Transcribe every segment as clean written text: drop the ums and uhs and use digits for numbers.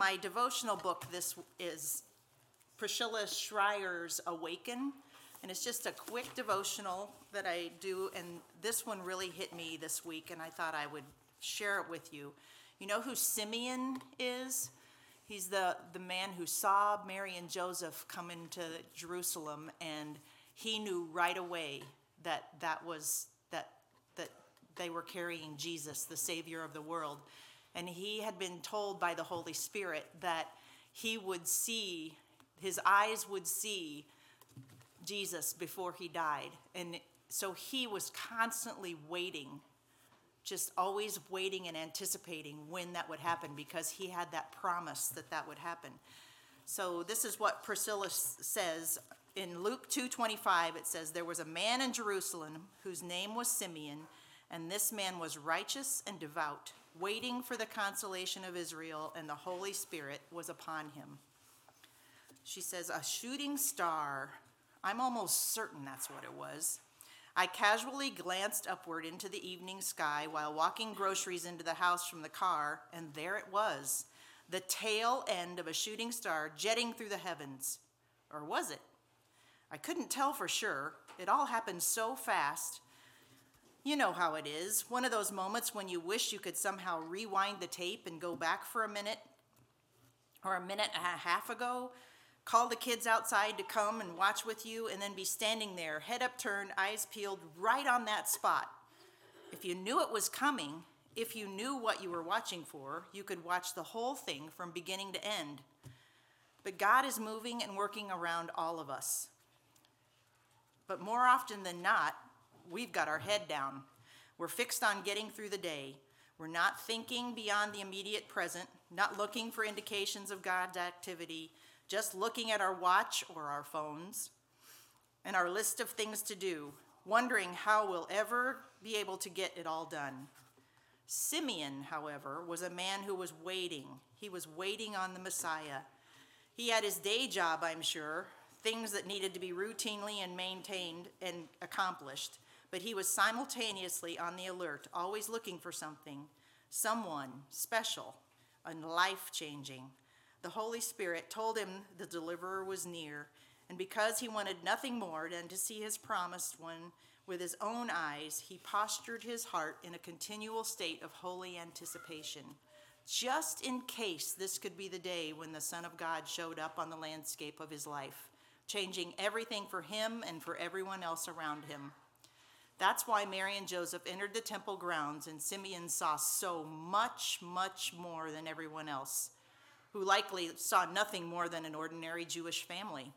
my devotional book, this is Priscilla Schreier's Awaken, and it's just a quick devotional that I do, and this one really hit me this week, and I thought I would share it with you. You know who Simeon is? He's the man who saw Mary and Joseph come into Jerusalem, and he knew right away that they were carrying Jesus, the Savior of the world. And he had been told by the Holy Spirit that he would see, his eyes would see Jesus before he died. And so he was constantly waiting, just always waiting and anticipating when that would happen, because he had that promise that would happen. So this is what Priscilla says. In Luke 2:25, it says, "There was a man in Jerusalem whose name was Simeon, and this man was righteous and devout, waiting for the consolation of Israel, and the Holy Spirit was upon him." She says, "A shooting star, I'm almost certain that's what it was. I casually glanced upward into the evening sky while walking groceries into the house from the car, and there it was, the tail end of a shooting star jetting through the heavens. Or was it? I couldn't tell for sure. It all happened so fast. You know how it is, one of those moments when you wish you could somehow rewind the tape and go back for a minute, or a minute and a half ago, call the kids outside to come and watch with you, and then be standing there, head upturned, eyes peeled, right on that spot. If you knew it was coming, if you knew what you were watching for, you could watch the whole thing from beginning to end. But God is moving and working around all of us. But more often than not, we've got our head down. We're fixed on getting through the day. We're not thinking beyond the immediate present, not looking for indications of God's activity, just looking at our watch or our phones and our list of things to do, wondering how we'll ever be able to get it all done. Simeon, however, was a man who was waiting. He was waiting on the Messiah. He had his day job, I'm sure, things that needed to be routinely and maintained and accomplished, but he was simultaneously on the alert, always looking for something, someone special and life-changing. The Holy Spirit told him the deliverer was near, and because he wanted nothing more than to see his promised one with his own eyes, he postured his heart in a continual state of holy anticipation, just in case this could be the day when the Son of God showed up on the landscape of his life, changing everything for him and for everyone else around him. That's why Mary and Joseph entered the temple grounds, and Simeon saw so much, much more than everyone else, who likely saw nothing more than an ordinary Jewish family.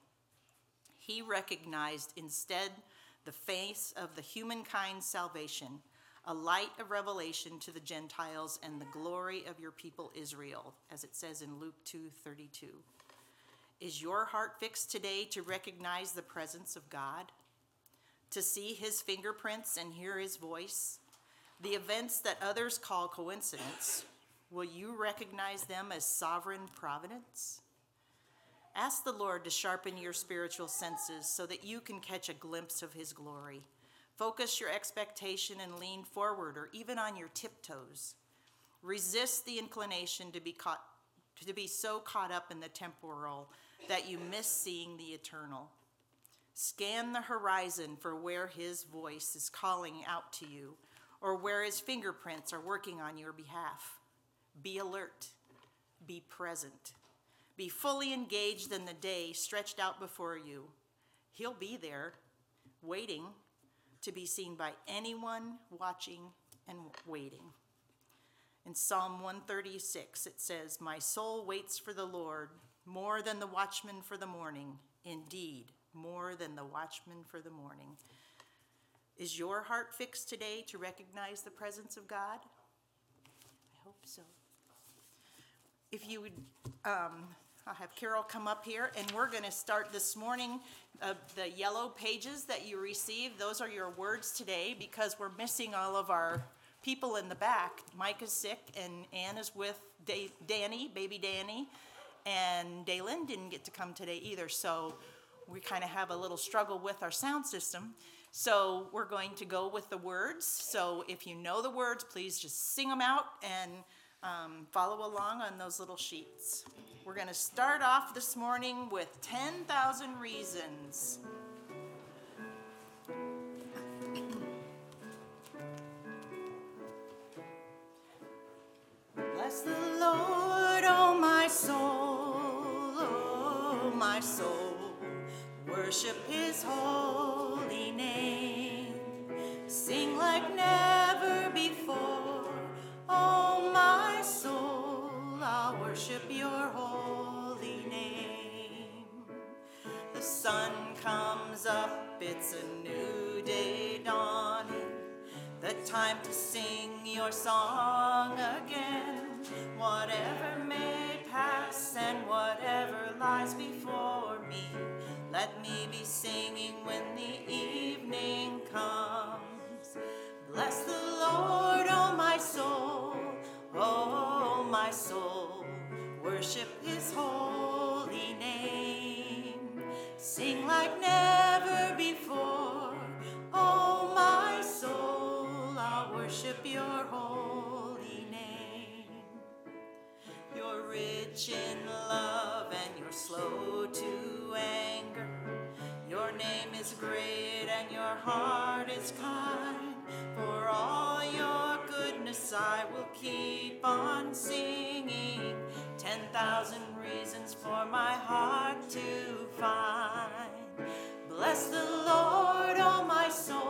He recognized instead the face of the humankind's salvation, a light of revelation to the Gentiles and the glory of your people Israel, as it says in Luke 2:32. Is your heart fixed today to recognize the presence of God? To see his fingerprints and hear his voice? The events that others call coincidence, will you recognize them as sovereign providence? Ask the Lord to sharpen your spiritual senses so that you can catch a glimpse of his glory. Focus your expectation and lean forward, or even on your tiptoes. Resist the inclination to be so caught up in the temporal that you miss seeing the eternal. Scan the horizon for where his voice is calling out to you, or where his fingerprints are working on your behalf. Be alert. Be present. Be fully engaged in the day stretched out before you. He'll be there, waiting to be seen by anyone watching and waiting. In Psalm 136, it says, "My soul waits for the Lord more than the watchman for the morning. Indeed, more than the watchman for the morning." Is your heart fixed today to recognize the presence of God? I hope so. If you would, I'll have Carol come up here, and we're going to start this morning. The yellow pages that you received, those are your words today, because we're missing all of our people in the back. Mike is sick, and Ann is with Danny, baby Danny, and Dalen didn't get to come today either, so we kind of have a little struggle with our sound system. So we're going to go with the words. So if you know the words, please just sing them out and follow along on those little sheets. We're going to start off this morning with 10,000 Reasons. Bless the Lord, oh my soul, worship his holy name. Sing like never before, oh my soul, I'll worship your holy name. The sun comes up, it's a new day dawning, the time to sing your song again. Whatever may pass and whatever lies before me, let me be singing when the evening comes. Bless the Lord, oh my soul, worship his holy name. Sing like never before, oh my soul, I'll worship your holy name. You're rich in love and you're slow to anger. Your name is great and your heart is kind. For all your goodness I will keep on singing. 10,000 reasons for my heart to find. Bless the Lord, oh my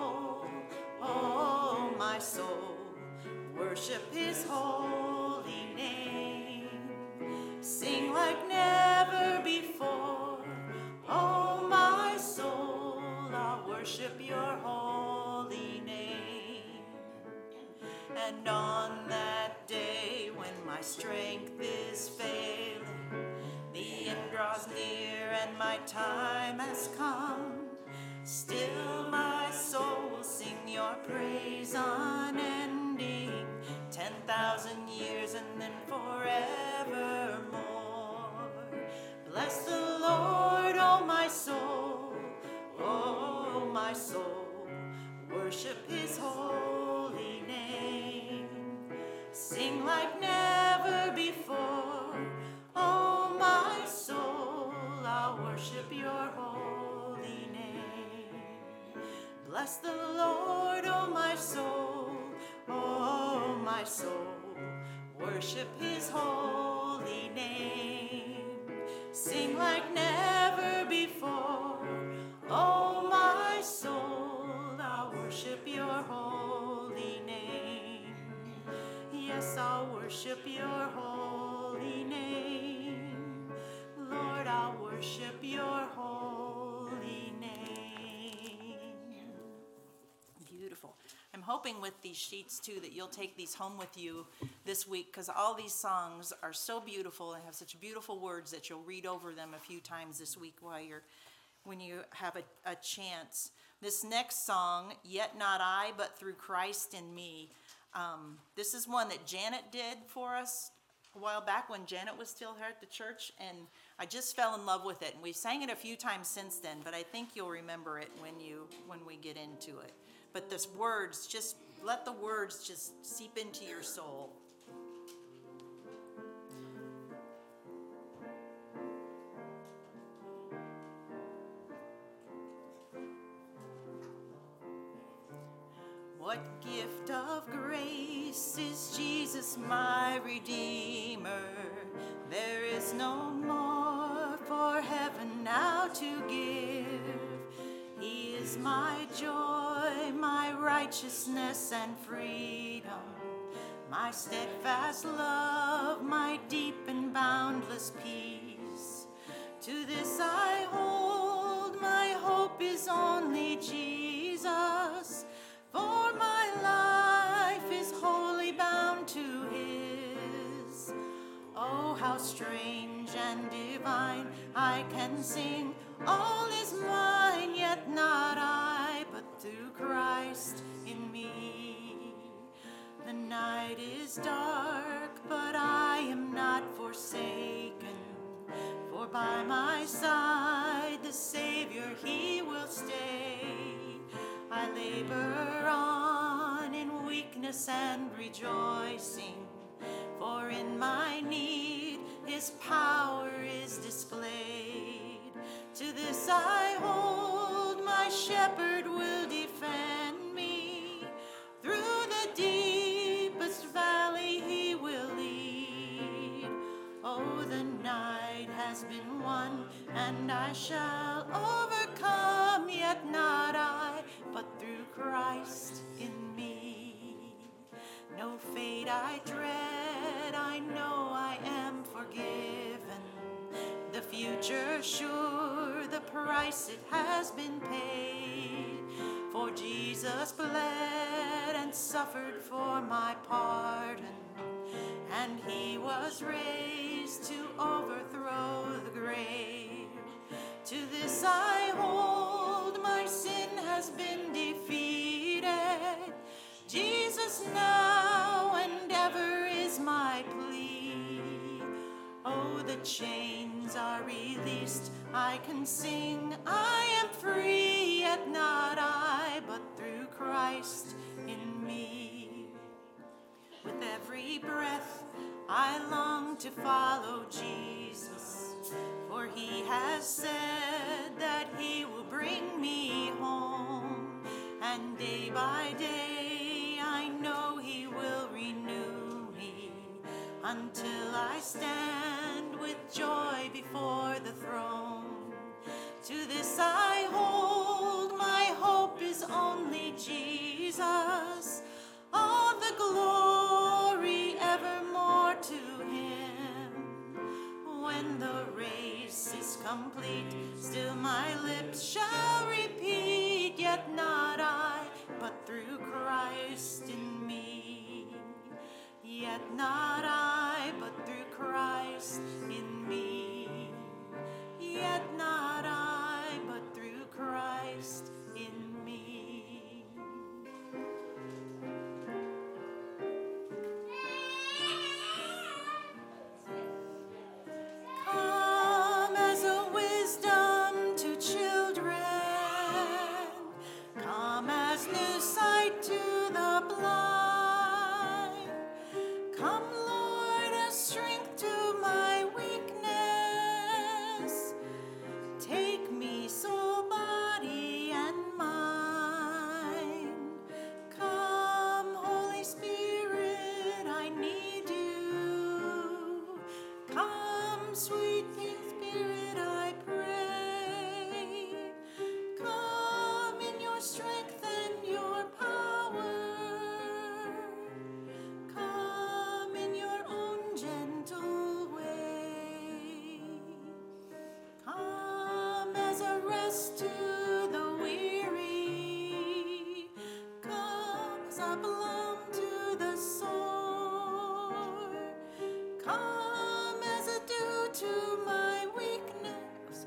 soul, worship his holy name. Sing like never before, oh my soul, I'll worship your holy name. And on that day when my strength is failing, the end draws near and my time has come, still my soul will sing your praise unending, 10,000 years and then forevermore. Bless the Lord, oh my soul, worship his holy name. Sing like never before, oh my soul, I'll worship your holy name. Bless the Lord, oh my soul, worship his holy name. Sing like never before, oh my soul, I'll worship your holy name. Yes, I'll worship your holy name. Lord, I'll worship your holy name. Beautiful. I'm hoping with these sheets too that you'll take these home with you this week, because all these songs are so beautiful and have such beautiful words that you'll read over them a few times this week when you have a chance. This next song, Yet Not I, But Through Christ in Me. This is one that Janet did for us a while back when Janet was still here at the church, and I just fell in love with it. And we've sang it a few times since then, but I think you'll remember it when we get into it. But this words, just let the words just seep into your soul. What gift of grace is Jesus my Redeemer? There is no more for heaven now to give. He is my joy, my righteousness and freedom, my steadfast love, my deep and boundless peace. To this I hold, my hope is only Jesus, for my life is wholly bound to his. Oh, how strange and divine, I can sing, all is mine, yet not I, but through Christ in me. The night is dark, but I am not forsaken, for by my side the Savior, he will stay. I labor on in weakness and rejoicing, for in my need his power is displayed. To this I hold, my shepherd will defend me. Through the deepest valley he will lead. Oh, the night has been won, and I shall overcome, yet not I, but through Christ in me. No fate I dread, I know I am forgiven. The future sure, the price it has been paid. For Jesus bled and suffered for my pardon, and he was raised to overthrow the grave. To this I hold, my sin has been defeated. Jesus now and ever is my plea. Oh, the chains are released, I can sing, I am free, yet not I, but through Christ in me. With every breath I long to follow Jesus, for he has said that he will bring me home, and day by day I know he will renew me, until I stand with joy before the throne. To this I hold, my hope is only Jesus, all the glory evermore to him. When the race is complete, still my lips shall repeat, yet not I, but through Christ in me. Yet not I, but through Christ in me. Yet not I, but through Christ in me. Come as a wisdom to children. Come as new sight to the blind. Come, Lord, as strength to my weakness. Take me, soul, body, and mind. Come, Holy Spirit, I need you. Come, sweet Spirit, I pray. Come in your strength and your power. Come in your own gentle way. Come as a rest to the weary. Come as a balm to the sore. Come as a dew to my weakness.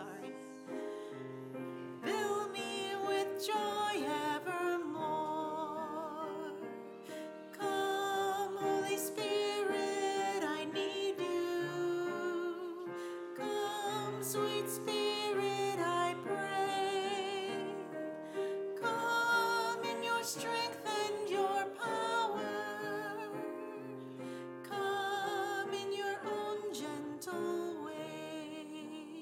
Fill me with joy evermore. Come, Holy Spirit, I need you. Come, sweet Spirit, I pray. Come in your strength and your power. Come in your own gentle way.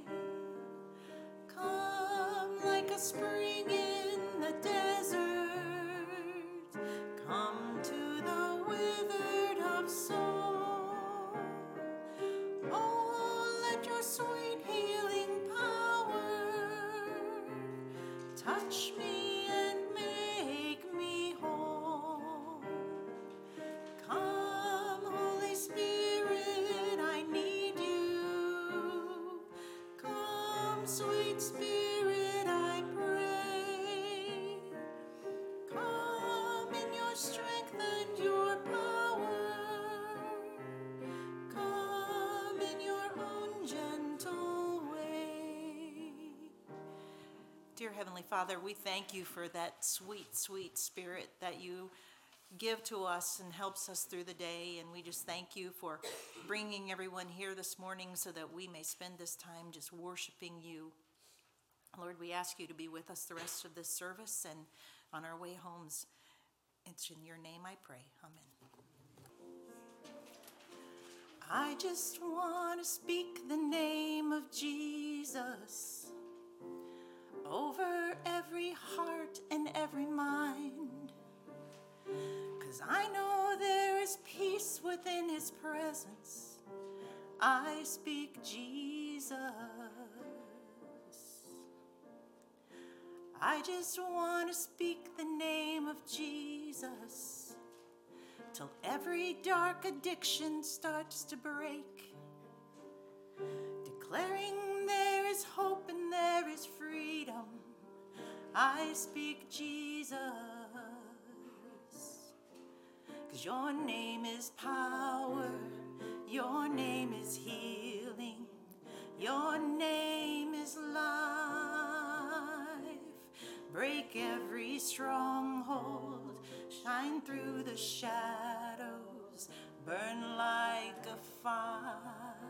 Come like a spring in the desert. Come to the withered of soul. Oh, let your sweet healing power touch me and make me whole. Come, Holy Spirit, I need you. Come, sweet Spirit, I pray. Come in your strength and your power. Come in your own gentle way. Dear Heavenly Father, we thank you for that sweet, sweet Spirit that you give to us and helps us through the day. And we just thank you for bringing everyone here this morning so that we may spend this time just worshiping you. Lord, we ask you to be with us the rest of this service and on our way homes. It's in your name I pray. Amen. I just want to speak the name of Jesus over every heart and every mind, 'cause I know there is peace within his presence. I speak Jesus. I just want to speak the name of Jesus till every dark addiction starts to break, declaring there is hope and there is freedom. I speak Jesus, 'cause your name is power, your name is healing, your name is life. Break every stronghold, shine through the shadows, burn like a fire.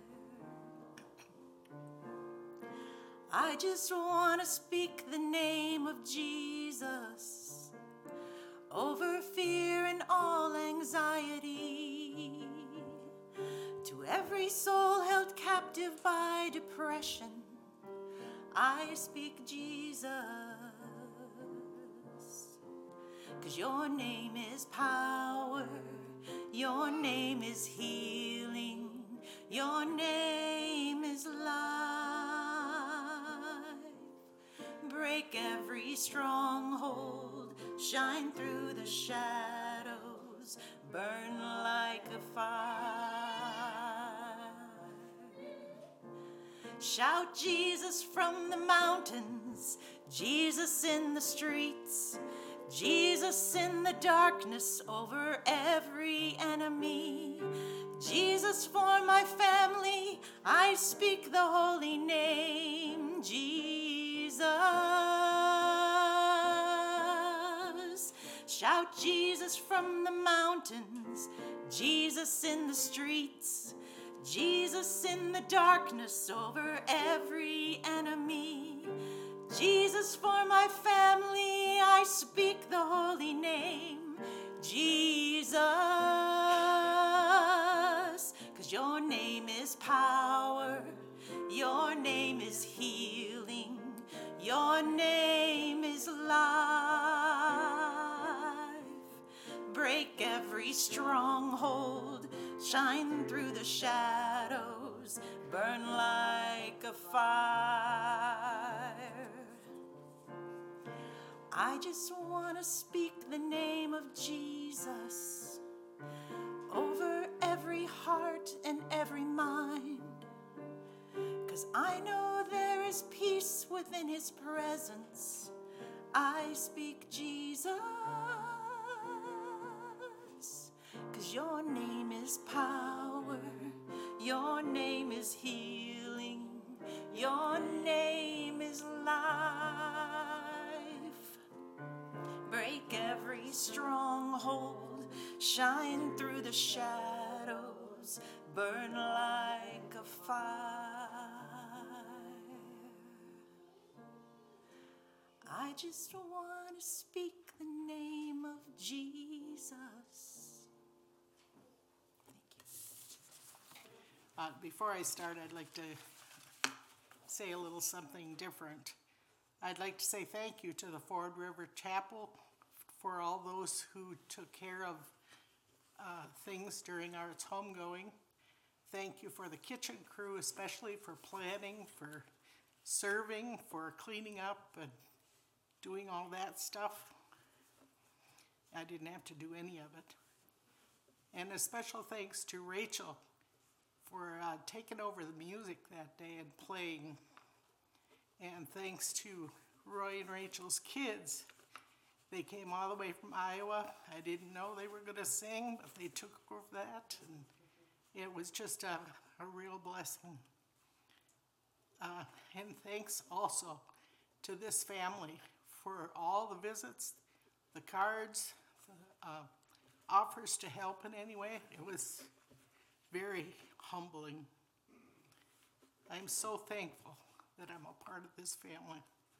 I just want to speak the name of Jesus over fear and all anxiety, to every soul held captive by depression. I speak Jesus, 'cause your name is power, your name is healing, your name is life. Break every stronghold, shine through the shadows, burn like a fire. Shout Jesus from the mountains, Jesus in the streets, Jesus in the darkness over every enemy. Jesus for my family, I speak the holy name, Jesus. Shout Jesus from the mountains, Jesus in the streets, Jesus in the darkness over every enemy. Jesus for my family, I speak the holy name, Jesus. 'Cause your name is power, your name is healing, your name is life. Break every stronghold, shine through the shadows, burn like a fire. I just want to speak the name of Jesus over every heart and every mind, 'cause I know there is peace within his presence. I speak Jesus, 'cause your name is power, your name is healing, your name is life. Break every stronghold, shine through the shadows, burn like a fire. I just want to speak the name of Jesus. Before I start, I'd like to say a little something different. I'd like to say thank you to the Ford River Chapel for all those who took care of things during our homegoing. Thank you for the kitchen crew, especially for planning, for serving, for cleaning up and doing all that stuff. I didn't have to do any of it. And a special thanks to Rachel for taking over the music that day and playing. And thanks to Roy and Rachel's kids. They came all the way from Iowa. I didn't know they were going to sing, but they took over that, and it was just a real blessing. And thanks also to this family for all the visits, the cards, the offers to help in any way. It was very humbling. I'm so thankful that I'm a part of this family.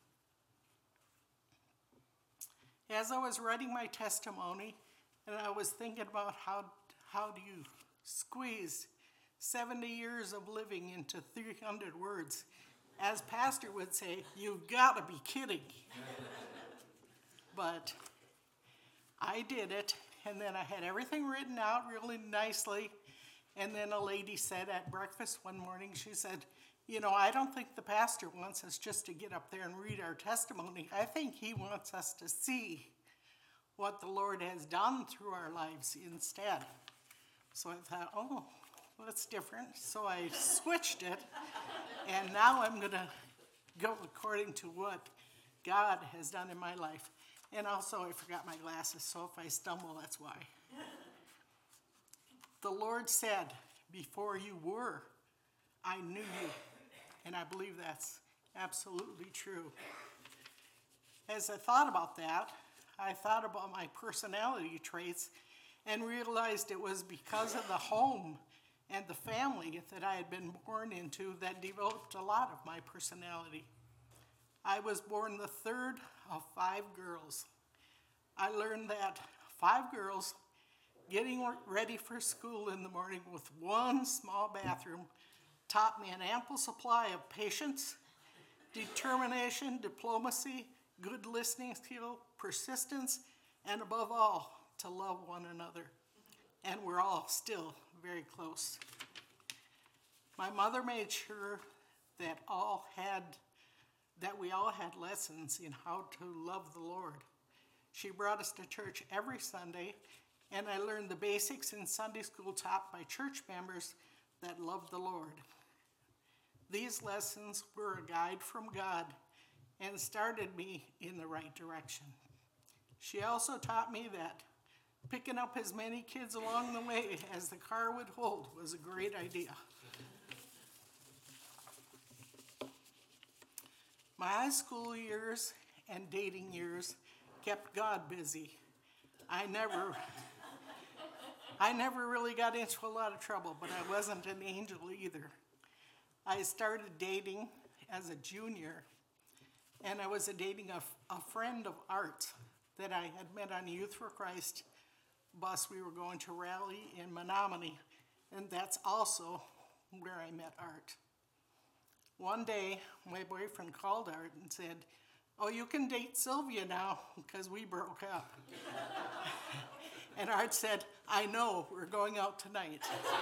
As I was writing my testimony, and I was thinking about how do you squeeze 70 years of living into 300 words. As Pastor would say, you've got to be kidding. But I did it, and then I had everything written out really nicely. And then a lady said at breakfast one morning, she said, you know, I don't think the pastor wants us just to get up there and read our testimony. I think he wants us to see what the Lord has done through our lives instead. So I thought, oh, well, that's different. So I switched it, and now I'm going to go according to what God has done in my life. And also, I forgot my glasses, so if I stumble, that's why. The Lord said, before you were, I knew you. And I believe that's absolutely true. As I thought about that, I thought about my personality traits and realized it was because of the home and the family that I had been born into that developed a lot of my personality. I was born the third of 5 girls. I learned that 5 girls getting ready for school in the morning with one small bathroom taught me an ample supply of patience, determination, diplomacy, good listening skill, persistence, and above all, to love one another. And we're all still very close. My mother made sure that we all had lessons in how to love the Lord. She brought us to church every Sunday, and I learned the basics in Sunday school taught by church members that loved the Lord. These lessons were a guide from God and started me in the right direction. She also taught me that picking up as many kids along the way as the car would hold was a great idea. My high school years and dating years kept God busy. I never really got into a lot of trouble, but I wasn't an angel either. I started dating as a junior, and I was dating a friend of Art that I had met on Youth for Christ bus. We were going to rally in Menominee, and that's also where I met Art. One day, my boyfriend called Art and said, oh, you can date Sylvia now, because we broke up. And Art said, I know, we're going out tonight.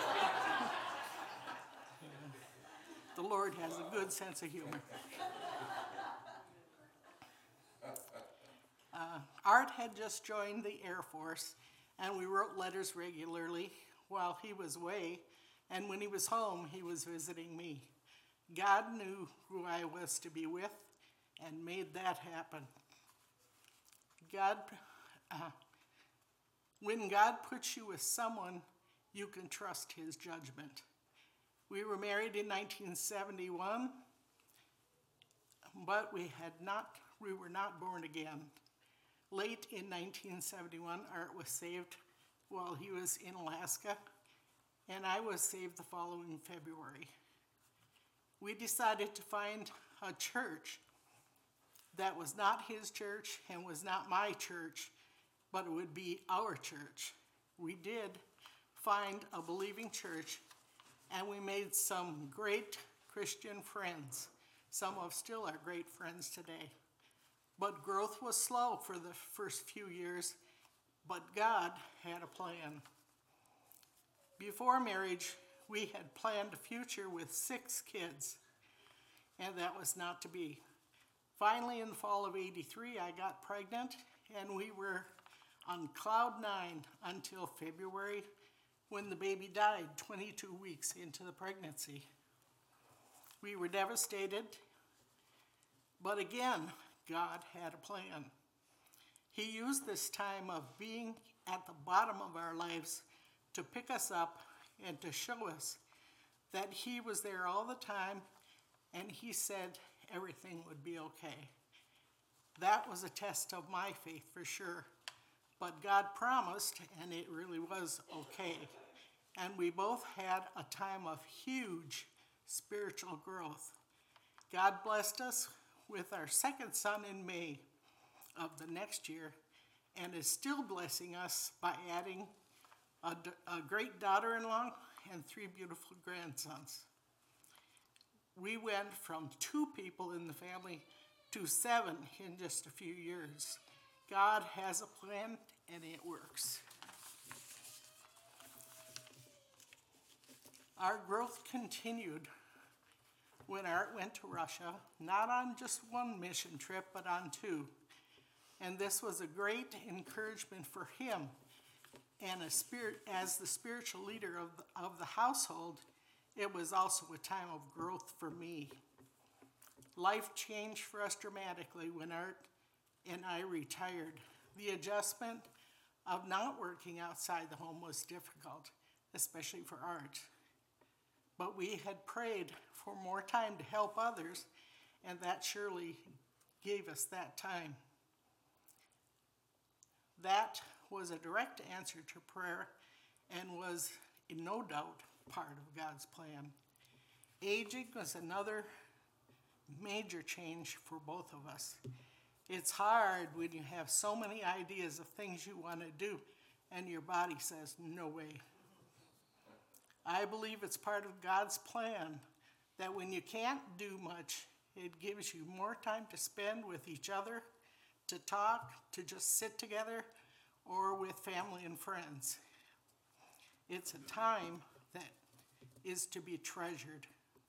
The Lord has a good sense of humor. Art had just joined the Air Force, and we wrote letters regularly while he was away, and when he was home, he was visiting me. God knew who I was to be with and made that happen. When God puts you with someone, you can trust his judgment. We were married in 1971, but we were not born again. Late in 1971, Art was saved while he was in Alaska, and I was saved the following February. We decided to find a church that was not his church and was not my church, but it would be our church. We did find a believing church, and we made some great Christian friends. Some of still are great friends today. But growth was slow for the first few years, but God had a plan. Before marriage, we had planned a future with 6 kids, and that was not to be. Finally, in the fall of '83, I got pregnant, and we were on cloud 9 until February, when the baby died 22 weeks into the pregnancy. We were devastated, but again, God had a plan. He used this time of being at the bottom of our lives to pick us up and to show us that he was there all the time, and he said everything would be okay. That was a test of my faith for sure, but God promised, and it really was okay. And we both had a time of huge spiritual growth. God blessed us with our second son in May of the next year, and is still blessing us by adding a great daughter-in-law and 3 beautiful grandsons. We went from 2 people in the family to 7 in just a few years. God has a plan and it works. Our growth continued when Art went to Russia, not on just one mission trip, but on 2. And this was a great encouragement for him. And as the spiritual leader of the household, it was also a time of growth for me. Life changed for us dramatically when Art and I retired. The adjustment of not working outside the home was difficult, especially for Art. But we had prayed for more time to help others, and that surely gave us that time. That was a direct answer to prayer and was no doubt part of God's plan. Aging was another major change for both of us. It's hard when you have so many ideas of things you want to do and your body says, no way. I believe it's part of God's plan that when you can't do much, it gives you more time to spend with each other, to talk, to just sit together, or with family and friends. It's a time that is to be treasured.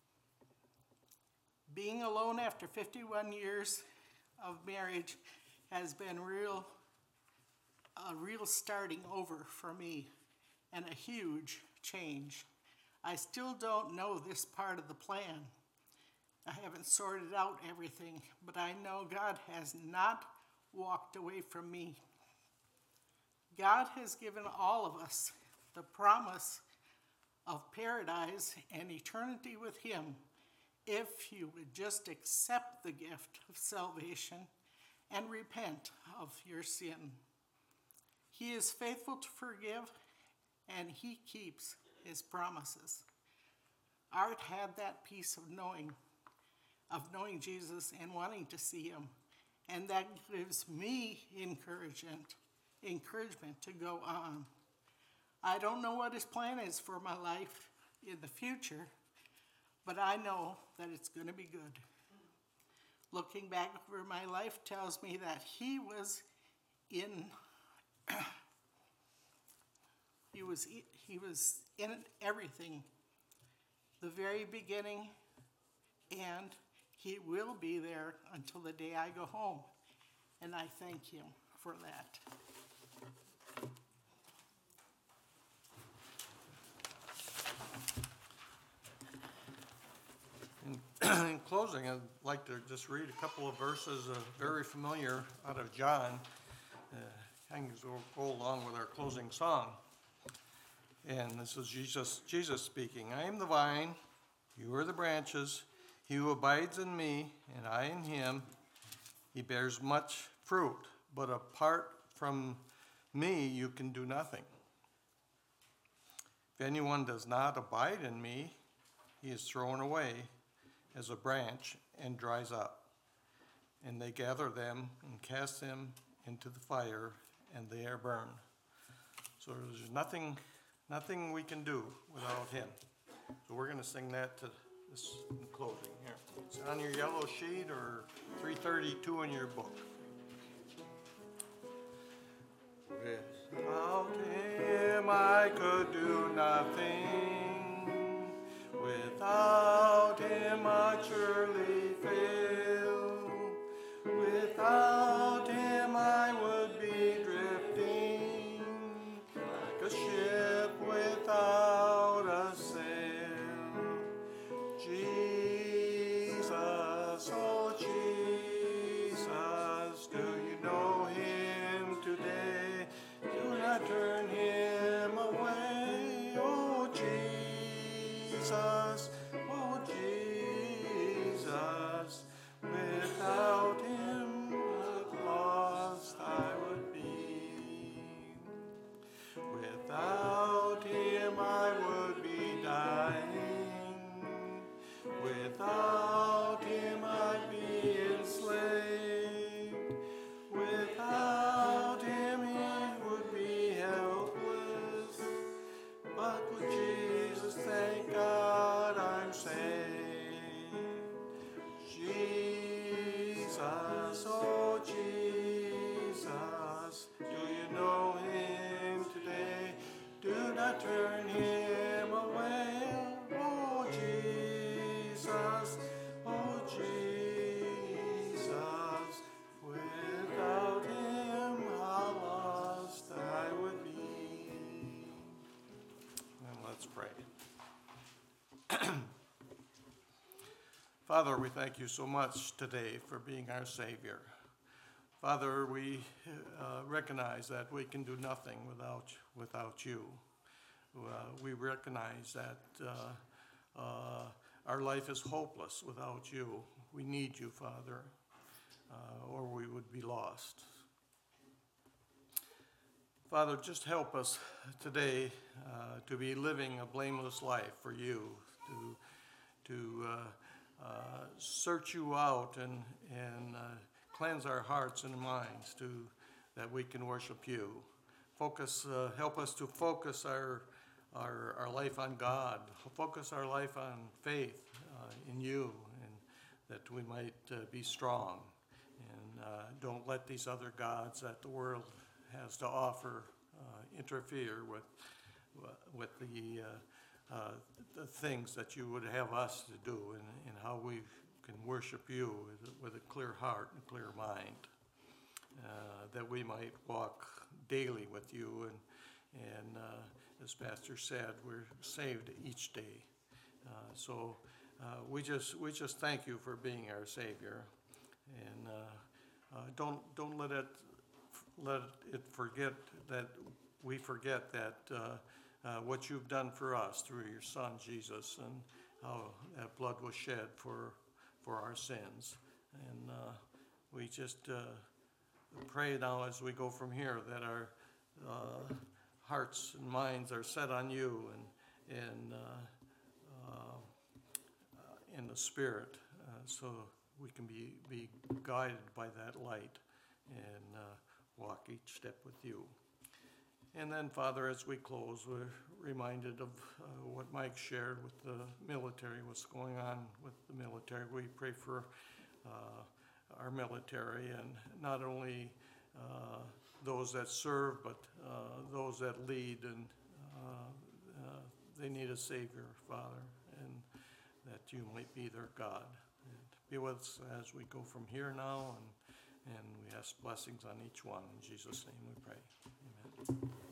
Being alone after 51 years of marriage has been a real starting over for me and a huge change. I still don't know this part of the plan. I haven't sorted out everything, but I know God has not walked away from me. God has given all of us the promise of paradise and eternity with Him if you would just accept the gift of salvation and repent of your sin. He is faithful to forgive, and He keeps His promises. Art had that peace of knowing Jesus and wanting to see Him, and that gives me encouragement to go on. I don't know what His plan is for my life in the future, but I know that it's going to be good. Looking back over my life tells me that He was in everything, the very beginning, and He will be there until the day I go home, and I thank Him for that. In closing, I'd like to just read a couple of verses, very familiar, out of John. Kind of go along with our closing song. And this is Jesus speaking. I am the vine, you are the branches. He who abides in me, and I in him, he bears much fruit. But apart from me, you can do nothing. If anyone does not abide in me, he is thrown away as a branch and dries up. And they gather them and cast them into the fire, and they are burned. So there's nothing we can do without Him. So we're going to sing that to this in closing here. It's on your yellow sheet or 332 in your book. Without Him I could do nothing. Without Him I'd surely fail. Without Him I would be drifting like a ship without a sail. Jesus, oh Jesus, do you know Him today? Do not turn Him away, oh Jesus, oh Jesus. Jesus, oh Jesus. Without him, how lost I would be. And let's pray. Father, we thank you so much today for being our Savior. Father, we recognize that we can do nothing without you. We recognize that our life is hopeless without you. We need you, Father, or we would be lost. Father, just help us today to be living a blameless life for you, to search you out and cleanse our hearts and minds that we can worship you. Help us to focus our life on God, focus our life on faith in you, and that we might be strong. And don't let these other gods that the world has to offer interfere with the things that you would have us to do, and how we can worship you with a clear heart and clear mind, that we might walk daily with you, and as Pastor said, we're saved each day. So we just thank you for being our Savior, and don't let it forget that we forget that what you've done for us through your Son Jesus, and how that blood was shed for our sins. And we just pray now as we go from here that our hearts and minds are set on you, and in the Spirit, so we can be guided by that light and walk each step with you. And then, Father, as we close, we're reminded of what Mike shared with the military, what's going on with the military. We pray for our military, and not only those that serve, but those that lead, and they need a Savior, Father, and that you might be their God. And be with us as we go from here now, and we ask blessings on each one. In Jesus' name we pray. Amen.